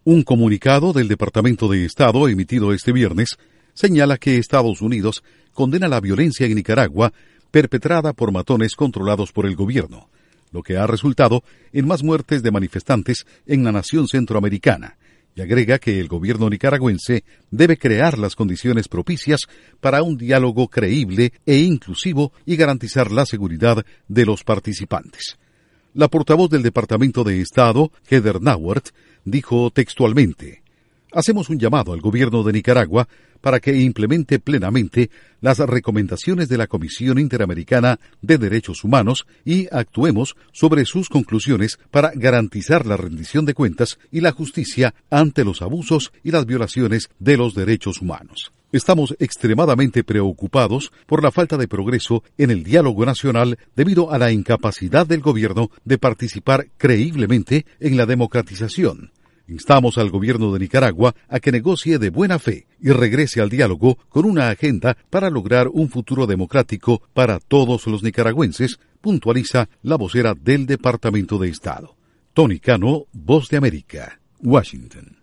Un comunicado del Departamento de Estado emitido este viernes señala que Estados Unidos condena la violencia en Nicaragua perpetrada por matones controlados por el gobierno, lo que ha resultado en más muertes de manifestantes en la nación centroamericana, y agrega que el gobierno nicaragüense debe crear las condiciones propicias para un diálogo creíble e inclusivo y garantizar la seguridad de los participantes. La portavoz del Departamento de Estado, Heather Nauert, dijo textualmente: hacemos un llamado al gobierno de Nicaragua para que implemente plenamente las recomendaciones de la Comisión Interamericana de Derechos Humanos y actuemos sobre sus conclusiones para garantizar la rendición de cuentas y la justicia ante los abusos y las violaciones de los derechos humanos. Estamos extremadamente preocupados por la falta de progreso en el diálogo nacional debido a la incapacidad del gobierno de participar creíblemente en la democratización. Instamos al gobierno de Nicaragua a que negocie de buena fe y regrese al diálogo con una agenda para lograr un futuro democrático para todos los nicaragüenses, puntualiza la vocera del Departamento de Estado. Tony Cano, Voz de América, Washington.